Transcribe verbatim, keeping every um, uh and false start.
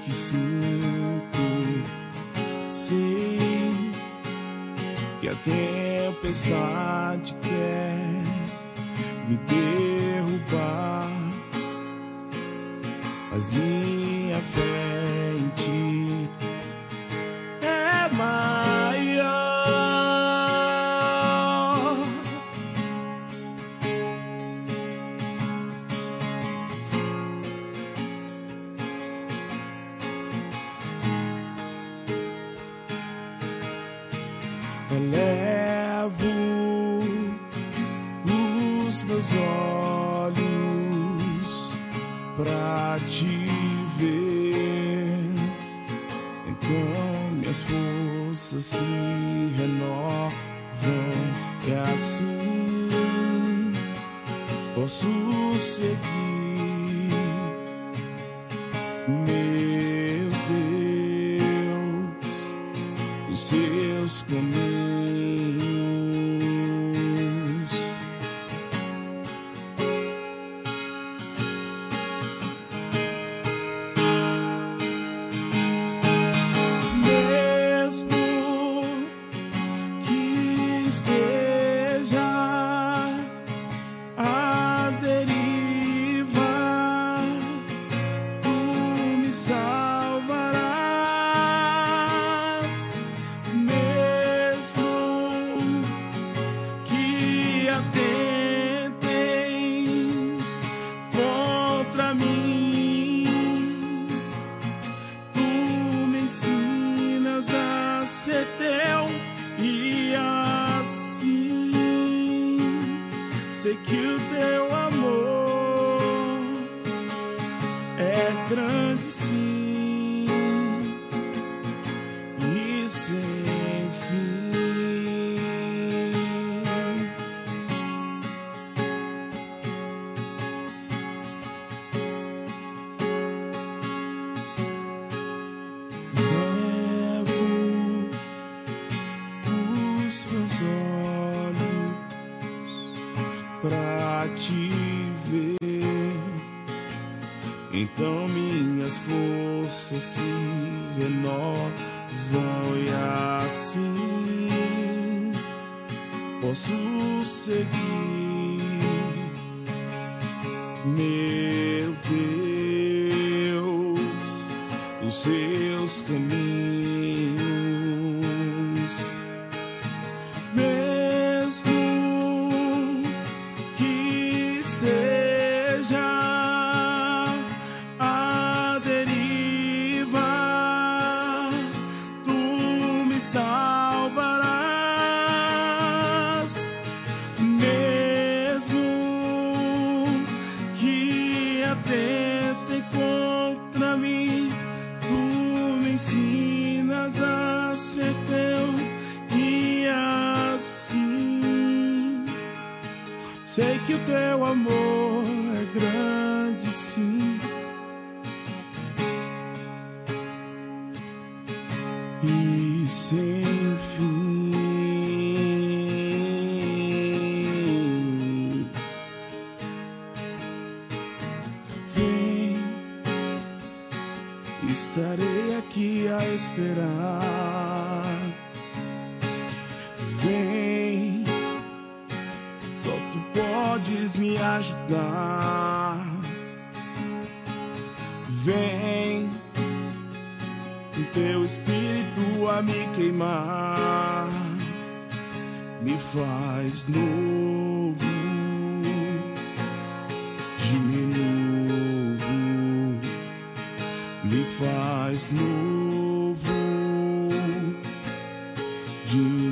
que sinto. Sei que a tempestade quer me derrubar, mas minha fé em ti é maior. Elevo os meus olhos pra te ver, então minhas forças se renovam. É assim posso seguir, meu Deus, os seus caminhos. Esteja à deriva, tu me salvarás, mesmo que atentem contra mim, tu me ensinas a ser teu e a sei que o teu amor é grande, sim, e sem fim. Levo os meus olhos pra te ver, então minhas forças se renovam e assim posso seguir, meu Deus, os seus caminhos, mesmo esteja à deriva, tu me salvarás, mesmo que atentem contra mim, tu me ensinas a ser teu e assim sei que o teu amor é grande, sim, e sem fim. Vem, estarei aqui a esperar. Vem, só tu podes me ajudar. Vem, o teu espírito a me queimar, me faz novo, de novo, me faz novo, de